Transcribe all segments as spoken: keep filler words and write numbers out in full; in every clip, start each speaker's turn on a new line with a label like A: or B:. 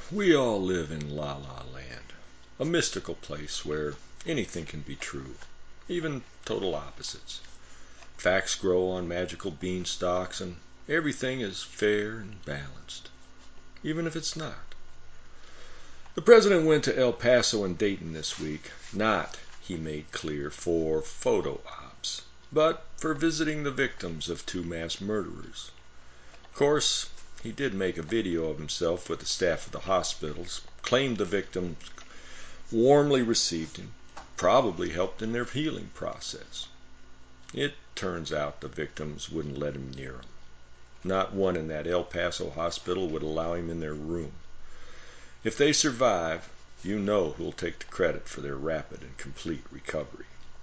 A: We all live in La La Land, a mystical place where anything can be true, even total opposites. Facts grow on magical beanstalks, and everything is fair and balanced, even if it's not. The president went to El Paso and Dayton this week, not, he made clear, for photo ops, but for visiting the victims of two mass murderers. Of course, he did make a video of himself with the staff of the hospitals, claimed the victims warmly received him, probably helped in their healing process. It turns out the victims wouldn't let him near them. Not one in that El Paso hospital would allow him in their room. If they survive, you know who'll take the credit for their rapid and complete recovery.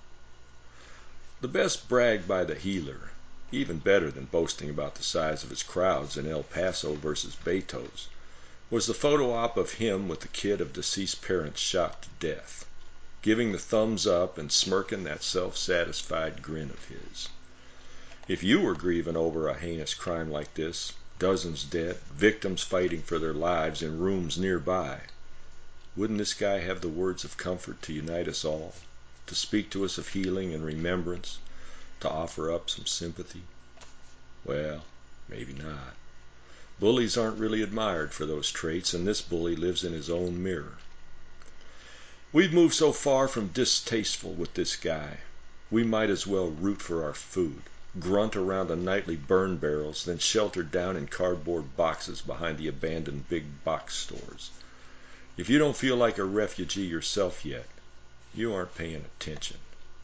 A: The best brag by the healer, even better than boasting about the size of his crowds in El Paso versus Betos, was the photo op of him with the kid of deceased parents shot to death, giving the thumbs up and smirking that self-satisfied grin of his. If you were grieving over a heinous crime like this, dozens dead, victims fighting for their lives in rooms nearby, wouldn't this guy have the words of comfort to unite us all, to speak to us of healing and remembrance, to offer up some sympathy? Well, maybe not. Bullies aren't really admired for those traits, and this bully lives in his own mirror. We've moved so far from distasteful with this guy, we might as well root for our food, grunt around the nightly burn barrels, then shelter down in cardboard boxes behind the abandoned big box stores. If you don't feel like a refugee yourself yet, you aren't paying attention.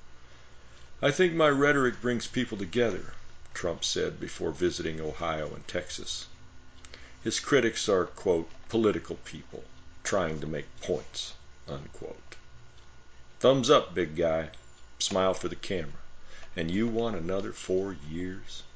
A: I think my rhetoric brings people together, Trump said before visiting Ohio and Texas. His critics are, quote, political people trying to make points, unquote. Thumbs up, big guy. Smile for the camera. And you want another four years?